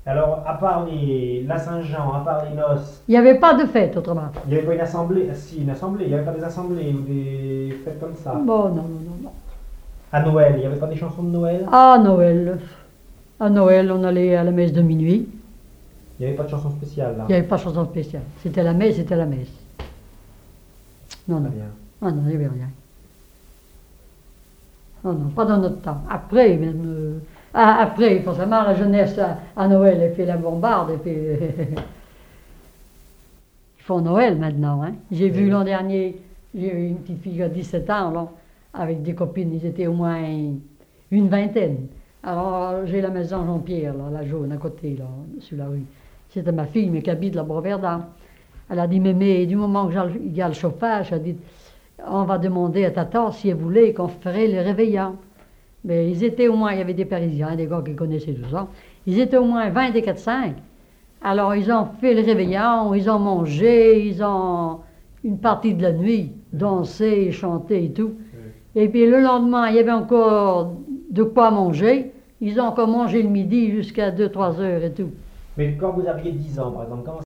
Alors, à part la Saint-Jean, à part les noces, Il n'y avait pas de fête autrement. il n'y avait pas une assemblée? Si, une assemblée. Il n'y avait pas des assemblées ou des fêtes comme ça. Bon, non, non, non, non. À Noël, il n'y avait pas des chansons de Noël? À Noël. À Noël, on allait à la messe de minuit. Il n'y avait pas de chansons spéciales là. Il n'y avait pas de chanson spéciale. C'était la messe, c'était la messe. Non, Très non. bien. Ah non, il n'y avait rien. Non, non, pas dans notre temps. Après, même, après, forcément, la jeunesse à Noël, elle fait la bombarde, et puis ils font Noël maintenant. Hein. J'ai vu Oui. l'an dernier, j'ai eu une petite fille qui a 17 ans, là, avec des copines, ils étaient au moins une vingtaine. Alors, j'ai la maison Jean-Pierre, là, la jaune, à côté, là, sur la rue. C'était ma fille, mais qui habite là-bas, Verdun. Elle a dit, mémé, du moment qu'il y a le chauffage, elle a dit, on va demander à tata si elle voulait qu'on ferait les réveillants. Mais ils étaient au moins, il y avait des Parisiens, des gars qui connaissaient tout ça. Ils étaient au moins 20 des 4-5. Alors ils ont fait le réveillon, ils ont mangé, ils ont une partie de la nuit dansé, chanté et tout. Et puis le lendemain, il y avait encore de quoi manger. Ils ont encore mangé le midi jusqu'à 2-3 heures et tout. Mais quand vous aviez 10 ans, par exemple, comment